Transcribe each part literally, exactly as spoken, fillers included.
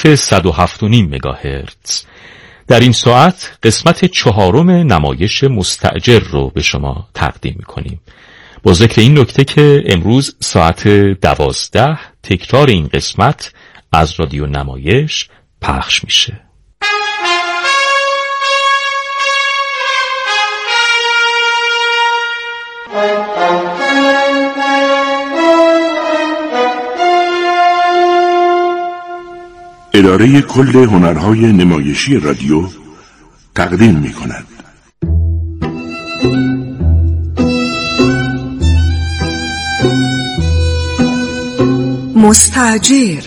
موج صد و هفت و نیم مگاهرتز. در این ساعت قسمت چهارم نمایش مستأجر رو به شما تقدیم میکنیم. با ذکر این نکته که امروز ساعت دوازده تکرار این قسمت از رادیو نمایش پخش میشه. اداره کل هنرهای نمایشی رادیو تقدیم می کند. مستأجر.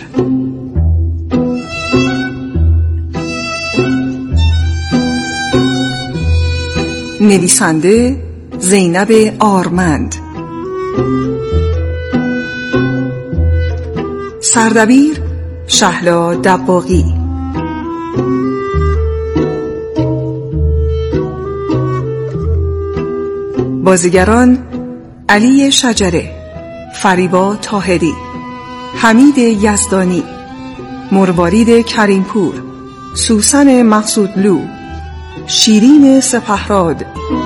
نویسنده زینب آرمند. سردبیر شهلا دباغی. بازیگران علی شجره، فریبا طاهری، حمید یزدانی، مروارید کریمپور، سوسن مقصودلو، شیرین سپهراد.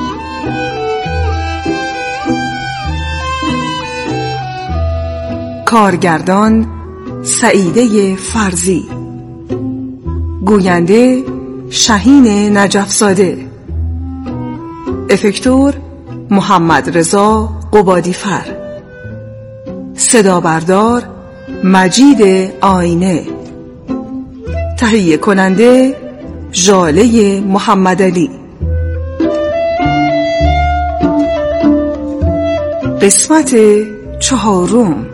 کارگردان سعیده فرزی. گوینده شاهین نجفزاده. افکتور محمد رضا قبادیفر. صدا بردار مجید آینه. تهیه کننده ژاله محمدعلی. قسمت چهارم.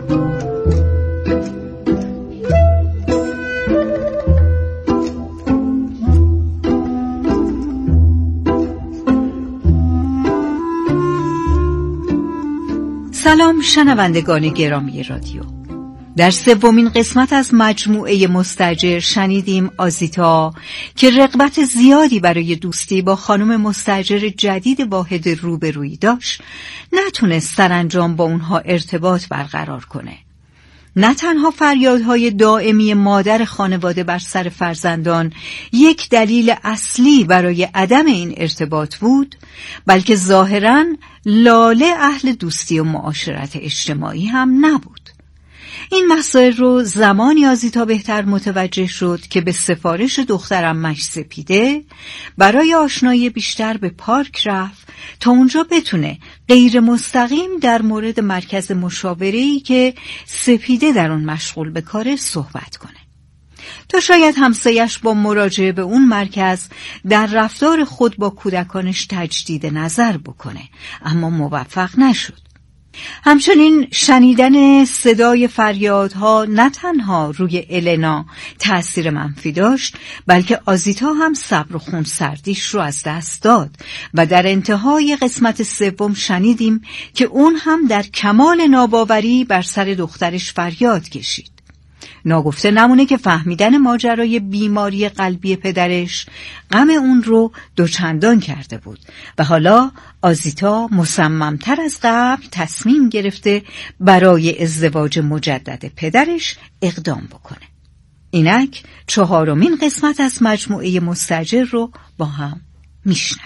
سلام شنوندگان گرامی رادیو. در سومین قسمت از مجموعه مستأجر شنیدیم آزیتا که رغبت زیادی برای دوستی با خانم مستأجر جدید واحد روبرویی داشت، نتونست سرانجام با اونها ارتباط برقرار کنه. نه تنها فریادهای دائمی مادر خانواده بر سر فرزندان یک دلیل اصلی برای عدم این ارتباط بود، بلکه ظاهراً لاله اهل دوستی و معاشرت اجتماعی هم نبود. این مسائل رو زمانی آزیتا بهتر متوجه شد که به سفارش دخترعمش سپیده برای آشنایی بیشتر به پارک رفت تا اونجا بتونه غیر مستقیم در مورد مرکز مشاوره‌ای که سپیده در اون مشغول به کاره صحبت کنه، تا شاید همسایش با مراجعه به اون مرکز در رفتار خود با کودکانش تجدید نظر بکنه، اما موفق نشد. همچنین شنیدن صدای فریادها نه تنها روی النا تأثیر منفی داشت، بلکه آزیتا هم صبر و خونسردیش رو از دست داد و در انتهای قسمت سوم شنیدیم که اون هم در کمال ناباوری بر سر دخترش فریاد کشید. ناگفته نمونه که فهمیدن ماجرای بیماری قلبی پدرش غم اون رو دوچندان کرده بود و حالا آزیتا مصممتر از قبل تصمیم گرفته برای ازدواج مجدد پدرش اقدام بکنه. اینک چهارمین قسمت از مجموعه مستأجر رو با هم میشنویم.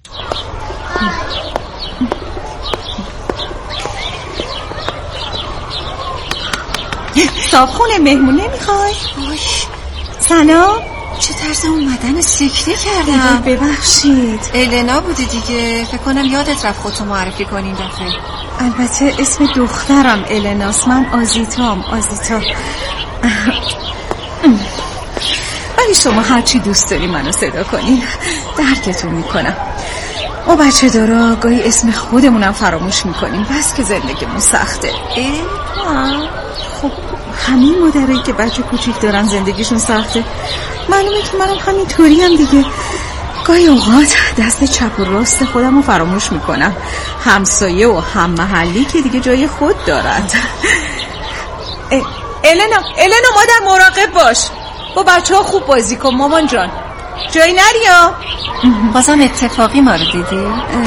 صابخونه مهمون نمیخوای؟ سلام. چه طرز اومدن سکته کردم. ببخشید. النا بودی دیگه، فکر کنم یادت رفت خودتو معرفی کنین دفعه. البته اسم دخترم الناست، من آزیتام. آزیتا. ولی شما هرچی دوست داری منو صدا کنین درکتون میکنم. ما بچه دارا گاهی اسم خودمونم فراموش میکنیم، بس که زندگیمون سخته. اه خب همین مادرایی که بچه کوچیک دارن زندگیشون سخته، معلومه که منم همینطوری هم دیگه. گاهی اوقات دست چپ و راست خودم رو فراموش میکنم، همسایه و هم محلی که دیگه جای خود دارن. النا النا مادر مراقب باش، با بچه ها خوب بازی کن مامان جان، جایی نریا. بازم اتفاقی ما رو دیدی؟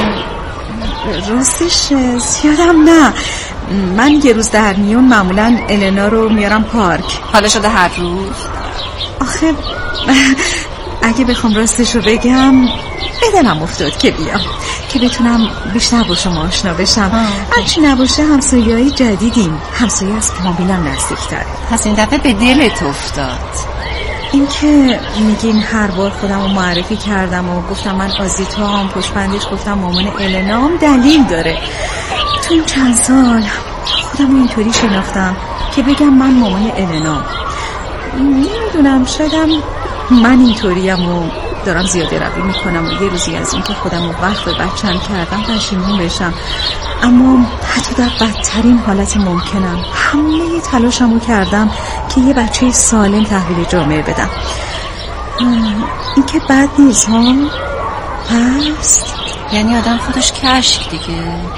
راستش زیادم نه، من یه روز در میون معمولا النا رو میارم پارک. حالا شده هر روز؟ آخه اگه بخوام راستشو بگم بدنم افتاد که بیام که بتونم بیشتر با شما آشنا بشم. هرچی نباشه همسایه‌های جدیدیم، همسایه از فامیلم نزدیک‌تره. پس این دفعه به دلت افتاد؟ این که میگین هر بار خودم رو معرفی کردم و گفتم من آزیتا هم، پشتبندش گفتم مامان النام، دلیل داره. تو این چند سال خودم رو اینطوری شناختم که بگم من مامان النام. نمیدونم، شایدم من اینطوریم و دارم زیاده روی میکنم و یه روزی از این که خودم رو وقت به بچم کردم پشیمون بشم، اما حتی در بدترین حالت ممکنم همه تلاشم رو کردم که یه بچه سالم تحویل جامعه بدم. این که بد نیست ها. پس یعنی آدم خودش کشک دیگه.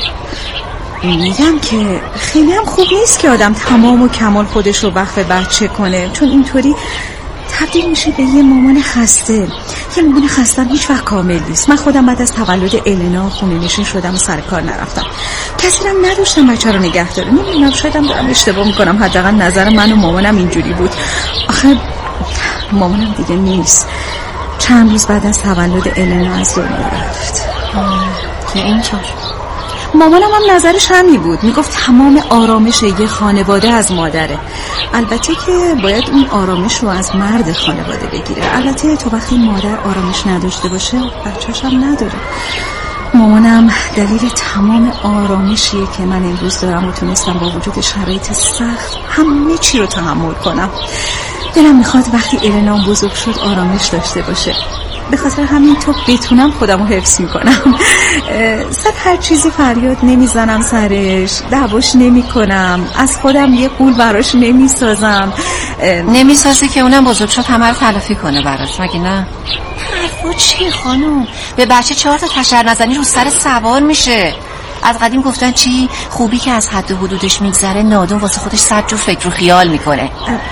میگم که خیلی هم خوب نیست که آدم تمام و کمال خودش رو وقت به بچه کنه، چون اینطوری تبدیل میشه به یه مامان خسته. یه مامان خسته هیچ وقت کامل نیست. من خودم بعد از تولد النا خونه نشین شدم و سر کار نرفتم، کسی هم نداشتم بچه رو نگه داره. نمیدونم، شایدم دارم اشتباه میکنم، حداقل نظر من و مامانم اینجوری بود. آخه مامانم دیگه نیست، چند روز بعد از تولد النا از دنیا رفت. که اینطور مامانم هم نظرش همین بود، میگفت تمام آرامش یه خانواده از مادره. البته که باید اون آرامش رو از مرد خانواده بگیره. البته تو وقتی مادر آرامش نداشته باشه بچه‌ش هم نداره. مامانم دلیل تمام آرامشیه که من امروز دارم و تونستم با وجود شرایط سخت همه چی رو تحمل کنم. دلم میخواد وقتی النام بزرگ شد آرامش داشته باشه. به خاطر همین تو بتونم خودم رو حفظ میکنم. صد هر چیزی فریاد نمیزنم سرش، دعواش نمی کنم، از خودم یه قول براش نمیسازم. نمیسازی که اونم بزرگ شد همه رو تلافی کنه برات، مگه نه؟ حرفا چی خانم؟ به بچه چهار تا تشر نزنی رو سر سوار میشه. از قدیم گفتن چی؟ خوبی که از حد و حدودش میگذره نادون واسه خودش صد جو فکر و خیال میکنه.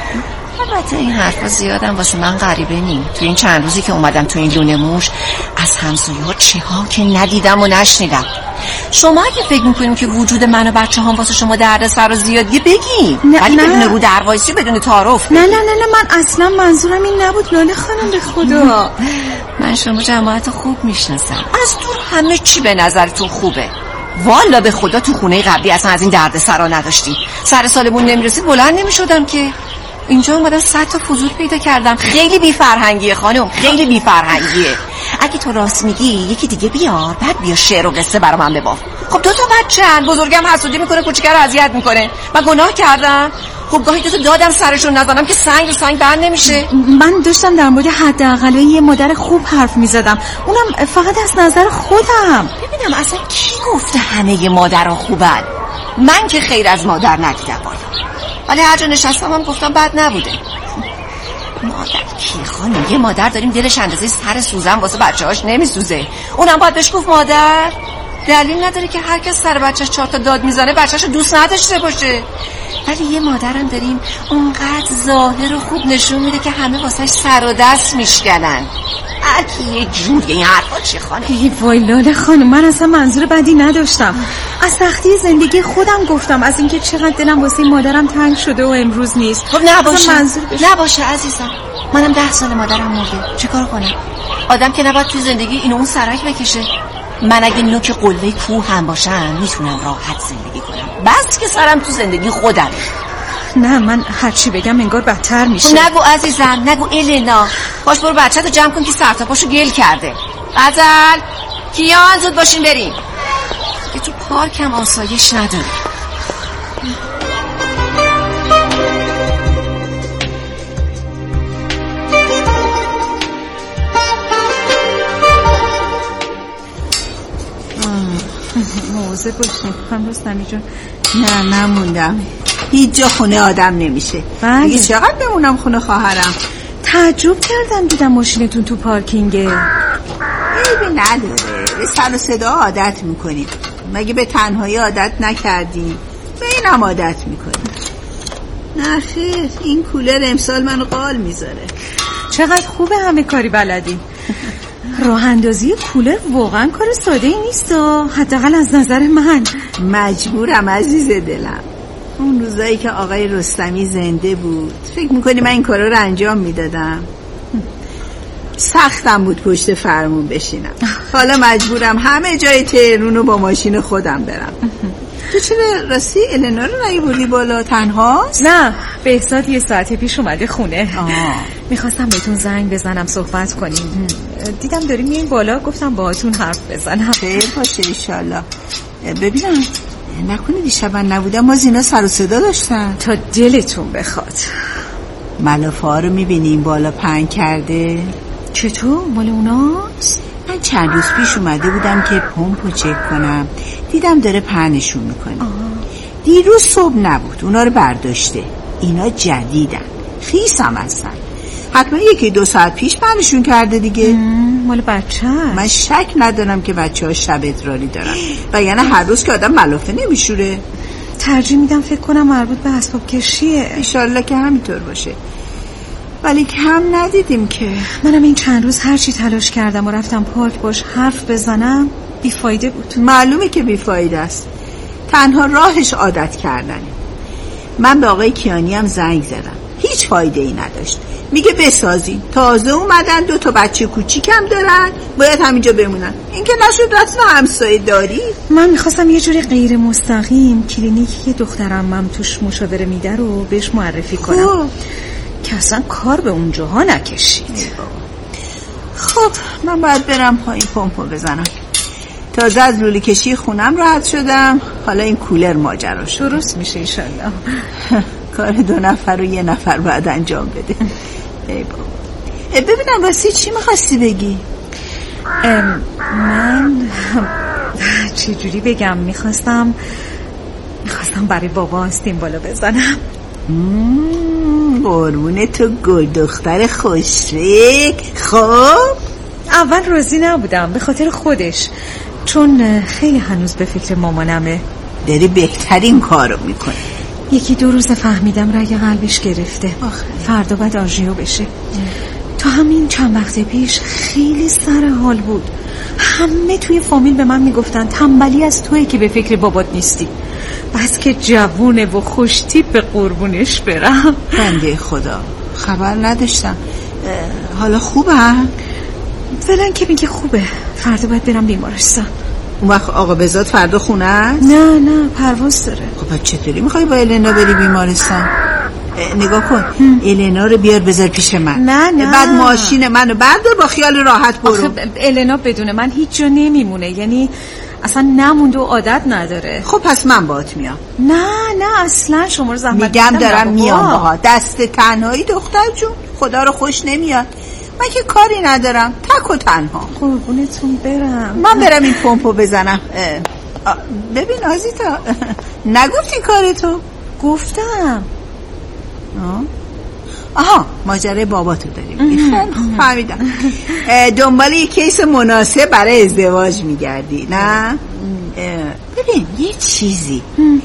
البته این حرفا زیادم واسه من غریبه نیم. تو این چند روزی که اومدم تو این لونه موش از همسایه‌ها چه ها که ندیدم و نشنیدم. شما اگه فکر میکنیم که وجود من و بچه هم واسه شما دردسر و زیادی بگیم، ولی بدون رو در وایسی، بدون تعارف. نه نه نه نه من اصلا منظورم این نبود لاله خانم، به خدا. من شما جماعت خوب میشناسم، از دور همه چی به نظرتون خوبه. والا به خدا تو خونه قبلی اصلا از این دردسرا نداشتیم. سر سالمون نمیرسید بلند نمیشدم که. اینجا اومدم صد تا فضول پیدا کردم. خیلی بی فرهنگیه خانم، خیلی بی فرهنگیه. اگه تو راست میگی یکی دیگه بیار، بعد بیا شعر و قصه برا من بباف. خب دو تا بچه‌ن، بزرگم حسودی میکنه، کوچیکه رو اذیت میکنه. من گناه کردم؟ خب گاهی دو تا دادم سرشون نزنم که سنگ رو سنگ بند نمیشه. من داشتم در مورد حداقل یه مادر خوب حرف میزدم، اونم فقط از نظر خودم. ببینم اصلا کی گفته همه مادرها خوبن؟ من که خیر از مادر ندیدم والا. ولی هر جا نشستم هم گفتم بد نبوده. مادر کی خانم؟ یه مادر داریم دلش اندازه سر سوزن واسه بچه‌هاش نمیسوزه، اونم باید بهش گفت مادر؟ دلیل نداره که هر کس سر بچه‌ش چهار تا داد میزنه بچه‌شو دوست نداشته باشه. ولی یه مادرم داریم اونقدر ظاهر و خوب نشون میده که همه واسهش سر و دست میشکنن. هرکی یه جوری. این حرفا چی خانم؟ ای وای لاله خانم، من اصلا منظور بدی نداشتم. از سختی زندگی خودم گفتم، از اینکه چقدر دلم واسه مادرم تنگ شده و امروز نیست. خب نباشه نباشه عزیزم، منم ده سال مادرم مرده، چیکار کنم؟ آدم که نباید توی زندگی اینو اون سرک بکشه. من اگه نوک قله کوه هم باشم میتونم راحت زندگی کنم، بس که سرم تو زندگی خودم. نه من هرچی بگم انگار بدتر میشه. نگو عزیزم، نگو النا. باش برو بچه تو جمع کن که سر تا پاشو گل کرده. غزل کیان زود باشین بریم که تو پارک هم آسایش نداره. موزه باشین خانم رستمی جون. نه نموندم، هیچ جا خونه آدم نمیشه. دیگه چقدر بمونم خونه خواهرم؟ تعجب کردم دیدم ماشینتون تو پارکینگه. عیبی نداره، به سر و صدا عادت میکنیم. مگه به تنهایی عادت نکردیم؟ به اینم عادت میکنیم. نه خیر، این کولر امسال منو قال میذاره. چقدر خوبه همه کاری بلدی. راه اندازی کولر واقعا کار ساده ای نیست، حداقل از نظر من. مجبورم عزیز دلم. اون روزایی که آقای رستمی زنده بود فکر میکنی من این کارا رو انجام میدادم؟ سختم بود پشت فرمون بشینم. حالا مجبورم همه جای تهرون رو با ماشین خودم برم. تو چرا راستی النا رو نیاوردی بالا؟ تنهاست؟ نه، بهزاد یه ساعت پیش اومده خونه. میخواستم بهتون زنگ بزنم صحبت کنیم. دیدم داریم میایین بالا، گفتم باهاتون حرف بزنم. خیر باشه انشالله. ببینم نکنه دیشب من نبودم ما زینا سر و صدا داشتن. تا دلتون بخواد. ملافه ها رو میبینیم بالا پهن کرده. چطور؟ مال اوناست؟ من چند روز پیش اومده بودم که پمپو چک کنم، دیدم داره پهنشون میکنه. دیروز صبح نبود، اونا رو برداشته. اینا جدیدن، خیس هم هستن. حتما یکی دو ساعت پیش پهنشون کرده دیگه. مال بچه هست. من شک ندارم که بچه ها شب ادراری دارن و یعنی هر روز که آدم ملافه نمیشوره. ترجیح میدم فکر کنم مربوط به اسباب کشیه. انشالله که همینطور باشه، ولی کم ندیدیم که. منم این چند روز هرچی تلاش کردم و رفتم پارک باش حرف بزنم بیفایده بود. معلومه که بیفایده است. تنها راهش عادت کردنه. من به آقای کیانی هم زنگ زدم، هیچ فایده ای نداشت. میگه بسازین، تازه اومدن، دو تا بچه کوچیکم دارن، باید همینجا بمونن. این که نشد رسم همسایه داری. من میخواستم یه جوری غیر مستقیم کلینیکی که دخترم هم توش مشاوره میده رو بهش معرفی کنم. خوب. که اصلا کار به اونجاها نکشید. خب من باید برم پایین پمپو بزنم. تازه از لوله کشی خونم راحت شدم، حالا این کولر ماجرا شد. درست میشه انشالله. کار دو نفر رو یه نفر باید انجام بده. ای بابا. ببینم راستی چی میخواستی بگی؟ من چه جوری بگم، میخواستم میخواستم برای بابا آستین بالا بزنم. قربون تو گل دختر خوشفکر. خب اول راضی نبودم به خاطر خودش، چون خیلی هنوز به فکر مامانمه. داری بهترین کارو میکنی. یکی دو روز فهمیدم رگ قلبش گرفته. آخه. فردا باید آژیو بشه. تا همین چند وقت پیش خیلی سر حال بود. همه توی فامیل به من میگفتن تنبلی از توی که به فکر بابات نیستی. بس که جوونه و خوش تیپ قربونش برم. بنده خدا خبر نداشتم. حالا خوبه؟ فعلا که میگه خوبه. فردا باید برم بیمارستان. اون وقت آقا بهزاد فردا خونه است؟ نه نه پرواز داره. خب چطوری میخوای با النا بری بیمارستان؟ نگاه کن هم. النا رو بیار بذار پیش من. نه نه بعد ماشین منو بردار با خیال راحت برو. آخه النا بدون من هیچ جا نمیمونه، یعنی اصلا نمونده و عادت نداره. خب پس من باهات میام. نه نه اصلا شما رو زحمت میگم دارم میام باها. دست تنهایی دختر جون خدا رو خوش نمیاد. من که کاری ندارم، تک و تنها. قربونتون برم. من برم این پمپو بزنم. ببین آزیتا نگفتی کارتو؟ گفتم. آه. آها ماجرای باباتو داریم. فهمیدم. دنبال یک کیس مناسب برای ازدواج میگردی نه؟ ببین یه چیزی،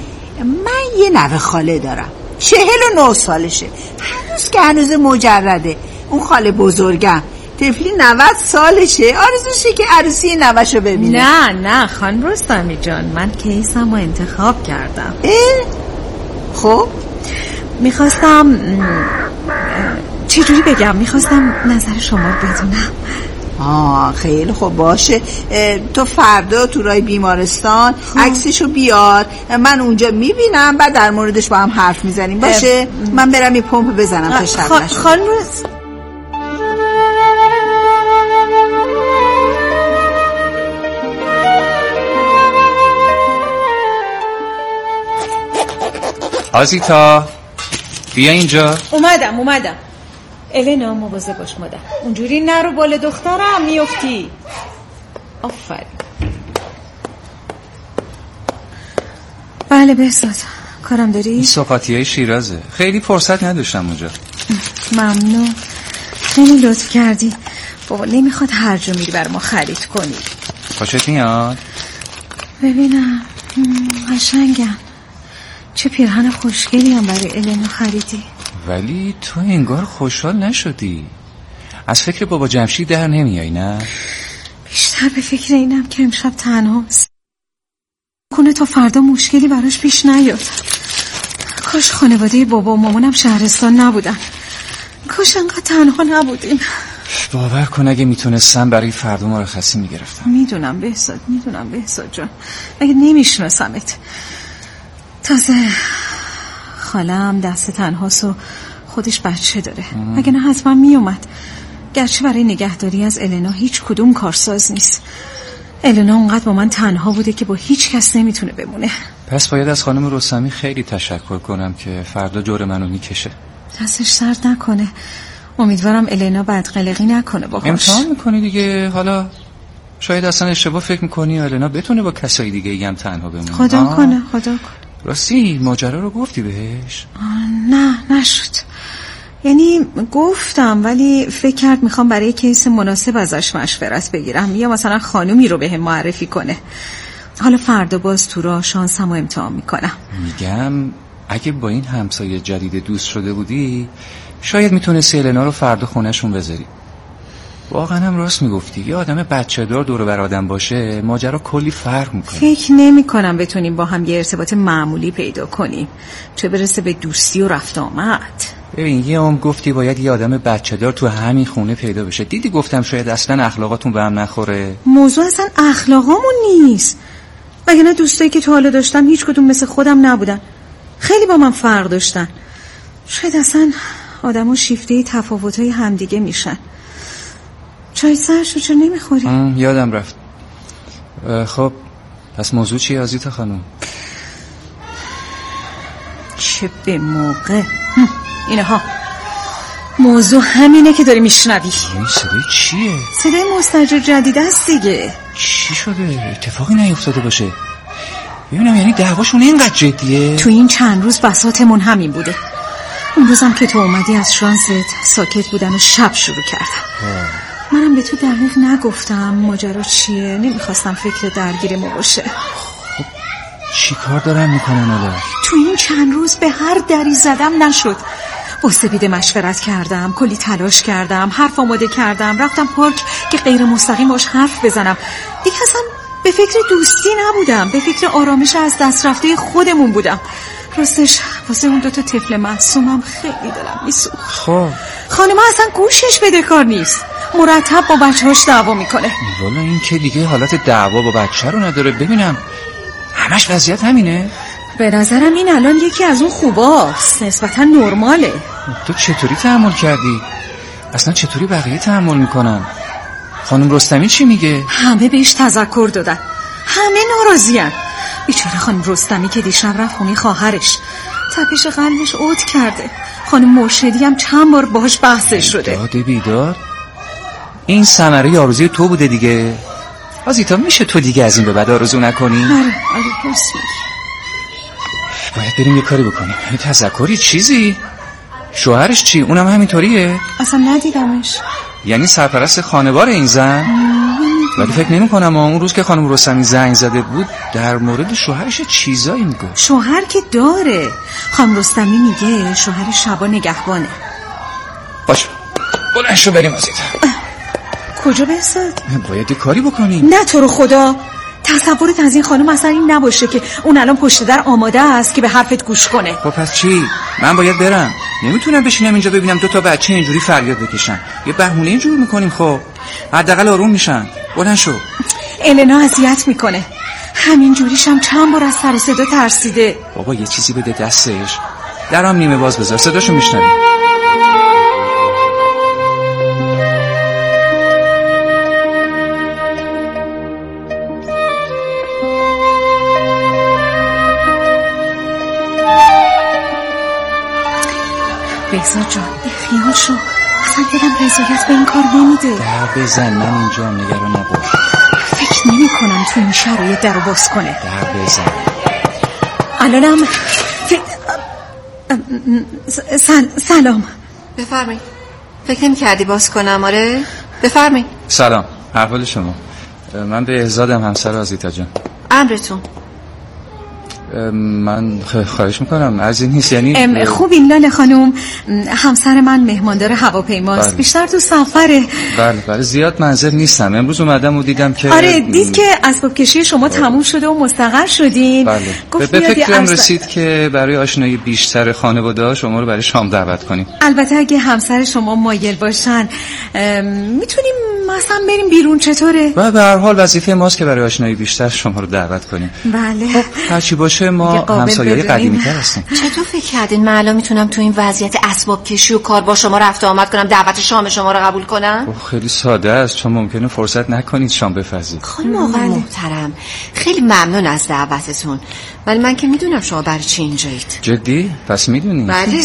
من یه نوه خاله دارم، چهل و نه سالشه، هنوز که هنوز مجرده. اون خاله بزرگم طفلی نود سالشه، آرزوشه که عروسی نوه‌شو ببینه. نه نه خانم رستمی جان، من کیسمو انتخاب کردم. خب میخواستم چجوری بگم، میخواستم نظر شما رو بدونم. آه خیلی خوب باشه. تو فردا تو راه بیمارستان عکسشو بیار، من اونجا میبینم، بعد در موردش با هم حرف میزنیم باشه؟ من برم یه پمپ بزنم تا شب نشه. خانم روز آزیتا بیا اینجا. اومدم اومدم. النا مواظب باش مادر، اونجوری نرو بالا دخترم میافتی. آفرین. بله بهزاد کارم داری؟ این سوقاتیای شیرازه، خیلی فرصت نداشتم اونجا. ممنون، خیلی لطف کردی. بابا نمیخواد هر جا میری بر ما خرید کنی. خوشت میاد؟ ببینم قشنگم. چه پیرهن خوشگلی هم برای النا خریدی. ولی تو انگار خوشحال نشدی. از فکر بابا جمشید در نمیای نه؟ بیشتر به فکر اینم که امشب تنهاست، کنه تا فردا مشکلی براش پیش نیاد. کاش خانواده بابا و مامانم شهرستان نبودن، کاش انقدر تنها نبودیم. باور کن اگه میتونستم برای فردا مرخصی میگرفتم. میدونم بهزاد، میدونم بهزاد جان، اگه نمیشناسمت. تازه خالم دست تنهاست و خودش بچه داره، اگه نه حتما میومد. گرچه برای نگهداری از النا هیچ کدوم کارساز نیست. النا اونقدر با من تنها بوده که با هیچ کس نمیتونه بمونه. پس باید از خانم رستمی خیلی تشکر کنم که فردا جور منو میکشه. دستش سرد نکنه. امیدوارم النا بدقلقی نکنه باهاش. امتحان میکنی دیگه. حالا شاید اصلا اشتباه فکر میکنی النا بتونه با کسای دیگه هم تنها بمونه. خدا آه. کنه خدا کنه. راستی ماجرا رو گفتی بهش؟ نه نشد. یعنی گفتم ولی فکر کرد میخوام برای کیس مناسب ازش مشورت بگیرم یا مثلا خانومی رو بهم معرفی کنه. حالا فردا باز تو راه شانسمو امتحان میکنم. میگم اگه با این همسایه جدید دوست شده بودی شاید میتونستی النا رو فردا خونهشون بذاری. واقعا هم راست میگفتی، یه آدم بچه دار دور بر آدم باشه ماجرا کلی فرق میکنه. فکر نمی کنم بتونیم با هم یه ارتباط معمولی پیدا کنیم، چه برسه به دوستی و رفت آمد. ببین یه عمر گفتی باید یه آدم بچه دار تو همین خونه پیدا بشه. دیدی گفتم شاید اصلا اخلاقاتون به هم نخوره. موضوع اصلا اخلاقامون نیست. وگرنه دوستایی که تو حالا داشتم هیچ کدوم مثل خودم نبودن، خیلی با من فرق داشتن. شاید اصلا آدمو شیفته تفاوتای همدیگه میشن. چای سرشو چرا نمیخوری؟ یادم رفت. خب پس موضوع چیه آزیتا خانم؟ چه به موقع. اینها موضوع همینه که داری میشنوی. این صدای چیه؟ صدای مستاجر جدید است دیگه. چی شده؟ اتفاقی نیفتاده باشه؟ ببینم یعنی دعواشون اینقدر جدیه؟ تو این چند روز بساطمون همین بوده. اون روزم که تو اومدی از شانست ساکت بودن و شب شروع کردم. منم به تو دقیق نگفتم ماجرا چیه، نمیخواستم فکر درگیر ما باشه. خب چی کار دارن میکنن حالا؟ تو این چند روز به هر دری زدم نشد. با سپیده مشورت کردم، کلی تلاش کردم، حرف آماده کردم، رفتم پارک که غیر مستقیم باش حرف بزنم. دیگه اصلا به فکر دوستی نبودم، به فکر آرامش از دست رفته خودمون بودم. راستش واسه اون دوتا طفل معصومم خیلی دلم میسوخت. خب خانم‌ها اصلا گوشش بده کار نیست، مرتب با بچه‌هاش دعوا میکنه. والا این که دیگه حالت دعوا با بچه رو نداره. ببینم همش وضعیت همینه؟ به نظرم این الان یکی از اون خوباست، نسبتا نرماله. تو چطوری تحمل کردی؟ اصلا چطوری بقیه تحمل میکنن؟ خانم رستمی چی میگه؟ همه بهش تذکر دادن، همه ناراضی‌ان. بیچاره خانم رستمی که دیشب رفت خونه خواهرش، تپش قلبش عود کرده. خانم مرشدی هم چند بار باهاش بحثش شده. داده بیدار. این ثمره آرزوی تو بوده دیگه. آزیتا میشه تو دیگه از این به بعد آرزو نکنی؟ آره آره درست میگی. باید بریم یه کاری بکنیم. یه تذکری چیزی؟ شوهرش چی؟ اونم همینطوریه؟ اصلا ندیدمش. یعنی سرپرست خانوار این زن؟ ولی فکر نمی کنم اون روز که خانم رستمی زنگ زده بود در مورد شوهرش چیزایی میگه. شوهر که داره. خانم رستمی میگه شوهر شبا نگهبانه. باشه بلند شو بریم آزیتا. کجا بساد؟ باید یه کاری بکنیم. نه تو رو خدا، تصورت از این خانم اصلا این نباشه که اون الان پشت در آماده است که به حرفت گوش کنه. خب پس چی؟ من باید برم. نمیتونم بشینم اینجا ببینم دو تا بچه اینجوری فریاد بکشن. یه بهونه اینجوری میکنیم. خب حداقل آروم میشن. بلند شو. النا اذیت میکنه، همین جوریش هم چند بار از سر و صدا ترسیده. بابا یه چیزی بده دستش. درام نیمه باز بذار صداشو میشنوی. بهزاد جان خیال شو، اصلا دلم رضایت به این کار نمیده. در بزن، من اینجا نگران نباش. فکر نمی کنم تو این شرایط در رو باز کنه. در بزن. الانم فکر... سل... سلام. بفرمایید. فکر نمی کردی باز کنم؟ آره بفرمایید. سلام، احوال شما؟ من به احزادم، همسر آزیتا جان. امرتون. من خواهش میکنم از این نیست. یعنی خوب این لاله خانم، همسر من مهماندار هواپیماست. بله. بیشتر تو سفره. بله بله زیاد منزل نیستم. امروز اومدم و دیدم که آره دید که اسباب کشی شما بله. تموم شده و مستقر شدین. بله. به فکرم ارز... رسید که برای آشنایی بیشتر خانواده شما رو برای شام دعوت کنیم. البته اگه همسر شما مایل باشن میتونیم مثلا بریم بیرون. چطوره؟ و به هر حال وظیفه ماست که برای آشنایی بیشتر شما رو دعوت کنیم. بله. خب هرچی باشه ما همسایه‌های قدیمی‌تر هستیم. چطور فکر کردین من الان میتونم تو این وضعیت اسباب کشی و کار با شما رفت آمد کنم دعوت شام شما رو قبول کنم؟ خب خیلی ساده است. چون ممکنه فرصت نکنید شام بپزید. خانم آقای محترم خیلی ممنون از دعوتتون، ولی من که میدونم شما برای چی اینجایید. جدی؟ پس میدونی؟ بله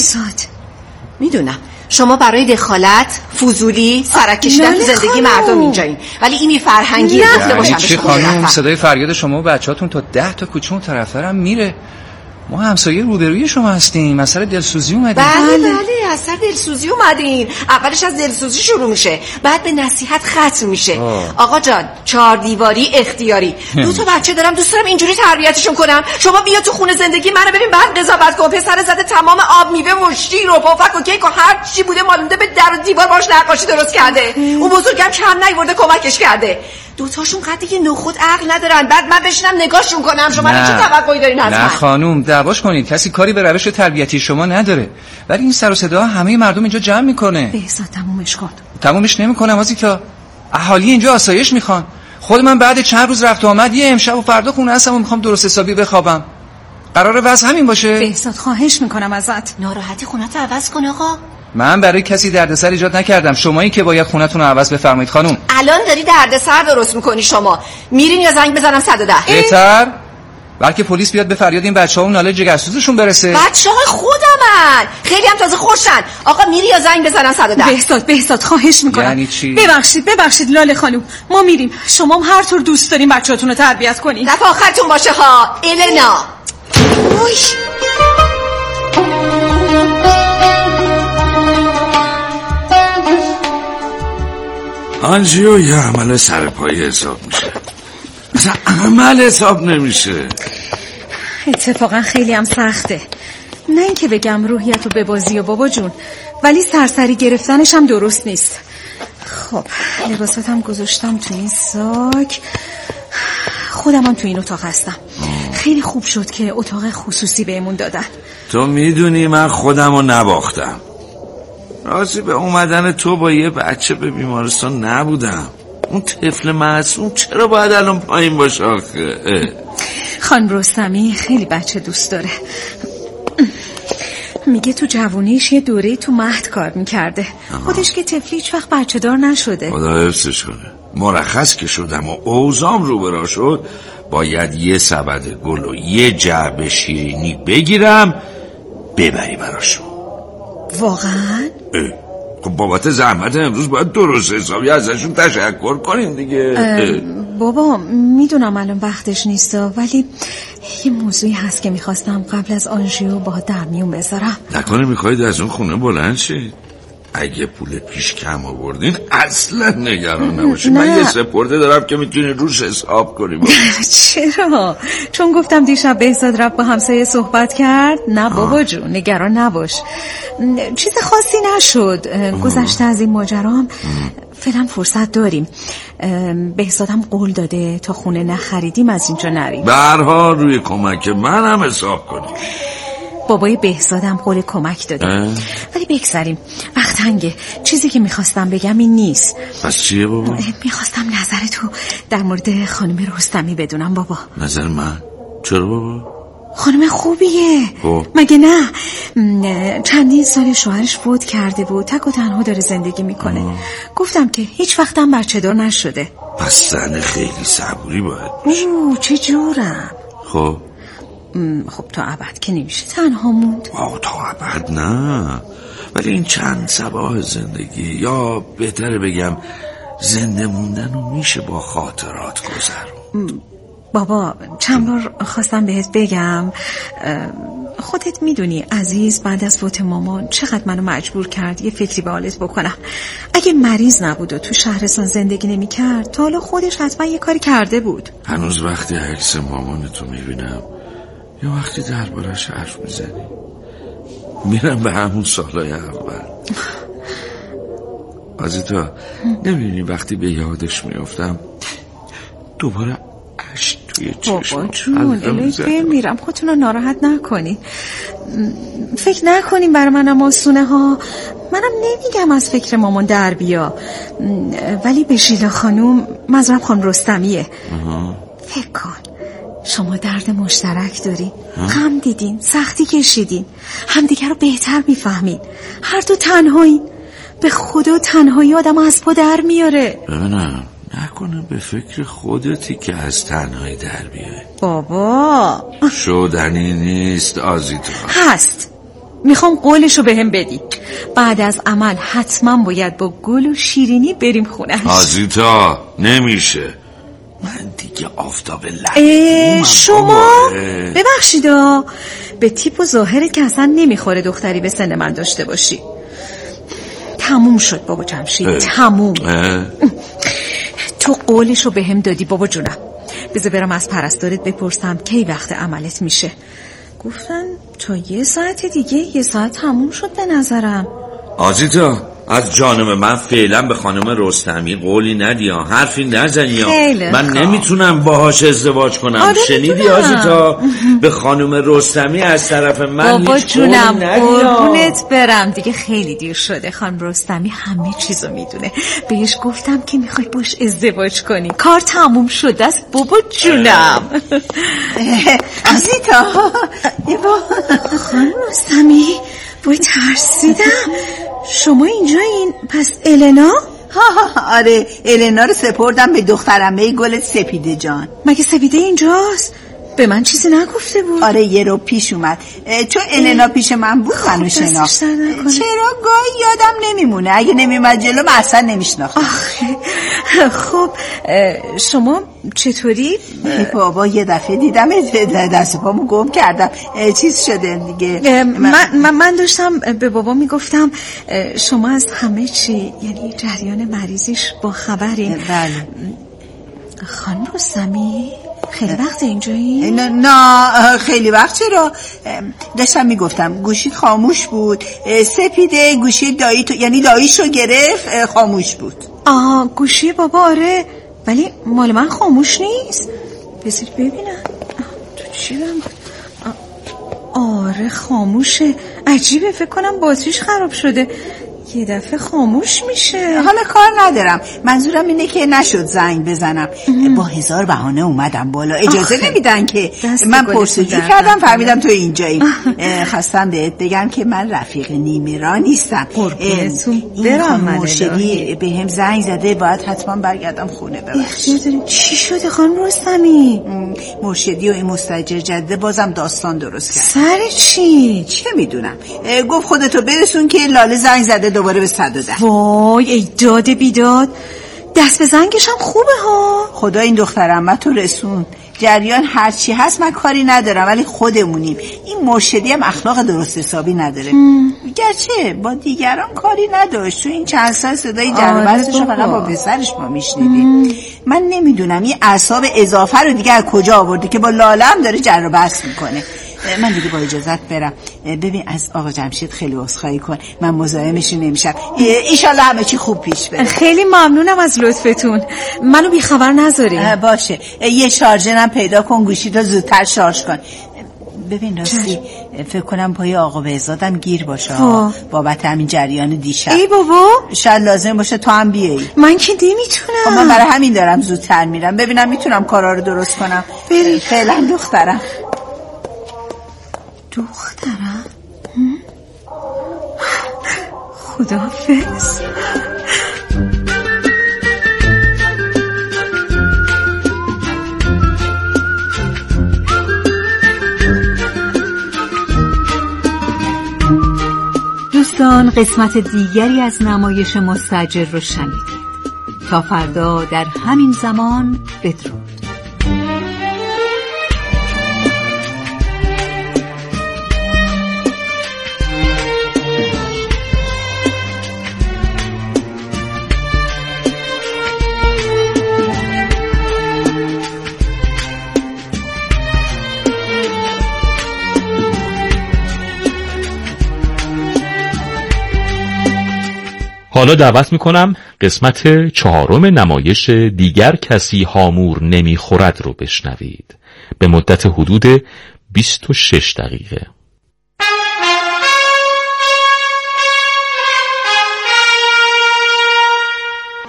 میدونم شما برای دخالت فضولی سرک کشیدن تو زندگی مردم اینجایین، ولی این فرهنگی گفته باشم چی خانم؟ صدای فریاد شما و بچه‌هاتون تا ده تا کوچه اون طرف‌ها میره. ما همسایه روبروی شما هستیم. مسئله دلسوزی اومدیم. بله بله اصلا دلسوزی اومدین. اولش از دلسوزی شروع میشه، بعد به نصیحت ختم میشه. آه. آقا جان چهار دیواری اختیاری. دو تا بچه دارم، دوست دارم اینجوری تربیتشون کنم. شما بیا تو خونه زندگی منو ببین، بعد قضاوت کن. پسر زده تمام آب میوه و شیر و پفک و کیک و هر چی بوده مالونده به در و دیوار باش نقاشی درست کرده. اون بزرگم کم نیورده کمکش کرده. دوتاشون قد یه نخود عقل ندارن، بعد من بشینم نگاهشون کنم. شما چه توقعی دارین از من؟ نه خانم دعواش کنید، کسی کاری به روش تربیتی شما نداره. ولی این سر و صدا همه مردم اینجا جمع میکنه. بهزاد تمومش کن. تمومش نمیکنم آزیتا. اهالی اینجا آسایش میخوان. خود من بعد چند روز رفت و آمد یه امشب و فردا خونه هستم و میخوام درست حسابی بخوابم. قراره وضع همین باشه؟ بهزاد خواهش میکنم ازت ناراحتی خونه‌تو عوض کن آقا. من برای کسی دردسر ایجاد نکردم. شمایی که باید خونتون رو عوض بفرمایید خانم. الان داری دردسر درست میکنی. شما میرین یا زنگ بزنم صد و ده؟ بهتر بلکه پلیس بیاد به فریاد این بچه‌ها و ناله جگرسوزشون برسه. بچه‌های خودمن خیلی هم تازه خوشن. آقا میری یا زنگ بزنم صد و ده؟ بهزاد بهزاد خواهش میکنم. یعنی چی؟ ببخشید ببخشید لاله خانم، ما میریم. شما هم هر طور دوست دارین بچه‌هاتون رو تربیت کنین. دفعه آخرتون باشه ها. النا اوی آنجیو یه عمل سرپایی حساب میشه، مثلا عمل حساب نمیشه. اتفاقا خیلی هم سخته. نه اینکه بگم روحیتو ببازی و بابا جون، ولی سرسری گرفتنش هم درست نیست. خب لباساتم گذاشتم تو این ساک، خودم هم تو این اتاق هستم. خیلی خوب شد که اتاق خصوصی بهمون دادن. تو میدونی من خودم رو نباختم. راضی به اومدن تو با یه بچه به بیمارستان نبودم. اون طفل معصوم چرا باید الان پایین باشه آخه؟ خانم رستمی خیلی بچه دوست داره. میگه تو جوونیش یه دوره تو مهد کار میکرده. خودش که طفلی هیچ وقت بچه دار نشده. خدا حفظش کنه. مرخص که شدم و اوزام رو برا شد، باید یه سبد گل و یه جعبه شیرینی بگیرم ببری براشون. واقعا؟ خب بابت زحمت امروز باید درست حسابی ازشون تشکر کنین دیگه. بابا میدونم الان وقتش نیست، ولی یه موضوعی هست که میخواستم قبل از آنژیو با در میون بذارم. نکنه میخواید از اون خونه بلند شید؟ اگه پول پیش کم آوردین اصلا نگران نباشید. من یه سپرده دارم که میتونی روش حساب کنی. چرا؟ چون گفتم دیشب بهزاد رفت با همسایه صحبت کرد؟ نه بابا جون نگران نباش، چیز خاصی نشد. گذشته از این ماجرام فعلا فرصت داریم. بهزادم قول داده تا خونه نخریدیم از اینجا نریم. به هر حال روی کمک من هم حساب کنیم. بابای بهزادم قول کمک داده. ولی بگذاریم، وقت تنگه. چیزی که میخواستم بگم این نیست. پس چیه بابا؟ میخواستم نظر تو در مورد خانم رستمی بدونم بابا. نظر من؟ چرا بابا؟ خانم خوبیه با. مگه نه؟ چندین سال شوهرش فوت کرده و تک و تنها داره زندگی میکنه. آه. گفتم که هیچ وقتم بچه دار نشده. پس زن خیلی صبوری باید. اوه چه جورم. خب خب تا ابد که نمیشه تنها موند. آه تا ابد نه، ولی این چند صباح زندگی، یا بهتره بگم زنده موندن رو میشه با خاطرات گذرون. بابا چند بار خواستم بهت بگم، خودت میدونی عزیز بعد از فوت مامان چقدر منو مجبور کرد یه فکری به حالت بکنم. اگه مریض نبود و تو شهرستان زندگی نمی کرد تا حالا خودش حتما یه کاری کرده بود. هنوز وقتی عکس مامانتو میبینم یا وقتی دربارش حرف میزنی میرم به همون سالهای اول. آزیتا نمیدونی وقتی به یادش میافتم دوباره اشک توی چشم. بابا جون الهی میرم، خودتون رو ناراحت نکنی. فکر نکنیم برای منم آسونه ها. منم نمیگم از فکر مامان در بیا، ولی به ژیلا خانوم مزرم خان رستمیه. فکر کن شما درد مشترک دارین، غم دیدین، سختی کشیدین، همدیگر رو بهتر میفهمین، هر دو تنهایین. به خدا تنهایی آدم از پا در میاره. ببینم نکنه به فکر خودتی که از تنهایی در بیای. بابا شدنی نیست آزیتا. هست. میخوام قولشو بهم بدی. بعد از عمل حتما باید با گل و شیرینی بریم خونهش. آزیتا نمیشه، من دیگه آفتاب لعنت. شما ببخشیدا، به تیپ و ظاهرت که اصلا نمیخوره دختری به سن من داشته باشی. تموم شد بابا جمشید، تموم. تو قولشو به هم دادی بابا جونم. بذار برم از پرستارت بپرسم کی وقت عملت میشه. گفتن تا یه ساعت دیگه. یه ساعت تموم شد به نظرم. آزیتا از جانب من فعلا به خانم رستمی قولی ندی ها، حرفی نزنی ها. من خواه. نمیتونم باهاش ازدواج کنم. آره شنیدی آزیتا؟ به خانم رستمی از طرف من بابا هیچ جونم قربونت برم دیگه، خیلی دیر شده. خانم رستمی همه چیزو میدونه. بهش گفتم که میخوای باش ازدواج کنی، کار تموم شده است بابا جونم. آزیتا خانم رستمی بای ترسیدم. شما اینجا این پس النا؟ آره النا رو سپردم به دخترمه گل سپیده جان. مگه سپیده اینجاست؟ به من چیزی نگفته بود. آره یه رو پیش اومد، چون النا پیش من بود منو شناخت. چرا گاهی یادم نمیمونه، اگه نمیمد جلو من اصلا نمیشناختم. خب شما چطوری؟ بابا یه دفعه دیدم دست پامو گم کردم، چیز شده دیگه. من, من, من داشتم به بابا میگفتم شما از همه چی، یعنی جریان مریضیش با خبرین. بله. خانم رستمی خیلی وقت اینجایی؟ نه نه خیلی وقت. چرا؟ داشتم میگفتم گوشیت خاموش بود. سپیده گوشی دایی تو، یعنی داییشو گرفت خاموش بود. آها گوشی بابا آره، ولی مال من خاموش نیست. بذاری ببینم تو چی دارم. آره خاموشه. عجیبه، فکر کنم باتریش خراب شده، یه دفعه خاموش میشه. حالا کار ندارم، منظورم اینه که نشد زنگ بزنم. با هزار بهانه اومدم بالا، اجازه نمیدن که. من پرسجو کردم فهمیدم تو اینجایی. خواستم بهت بگم که من رفیق نیمه را نیستم. این خانم مرشدی به هم زنگ زده، باید حتما برگردم خونه. ببخشید. چی شده خانم رستمی؟ مرشدی و این مستاجر جدید بازم داستان درست کرد. سر چی؟ چه میدونم، گفت خودتو برسون که لاله زنگ زده دوباره به صد و ده. وای ای داد بیداد، دست به زنگش هم خوبه ها. خدا این دخترم تو رسون. جریان هرچی هست من کاری ندارم، ولی خودمونیم. این مرشدی هم اخلاق درست حسابی نداره. گرچه با دیگران کاری نداشت، تو این چند سال صدای جر و بحثش رو فقط با پسرش ما میشنیدیم. من نمیدونم این اعصاب اضافه رو دیگه از کجا آورده که با لاله هم داره جر و بحث میکنه. من دیگه با اجازت برم. ببین از آقا جمشید خیلی عذرخواهی کن، من مزاحمش نمیشم. ایشالله همه چی خوب پیش بره. خیلی ممنونم از لطفتون، منو بیخبر نذارین. باشه یه شارژرم پیدا کن، گوشیتو زودتر شارژ کن. ببین راستی فکر کنم پای آقا بهزادم گیر باشه بابت همین جریان دیشب. ای بابا شاید لازم باشه تو هم بیایی. من که نمیتونم. من برای همین دارم زودتر میرم، ببینم میتونم کارا رو درست کنم. بری. فعلا دخترم. دخترم خداحافظ. دوستان قسمت دیگری از نمایش مستأجر رو شنیدید. تا فردا در همین زمان بدرود. حالا دعوت میکنم قسمت چهارم نمایش دیگر کسی هامور نمیخورد رو بشنوید به مدت حدود بیست و شش دقیقه.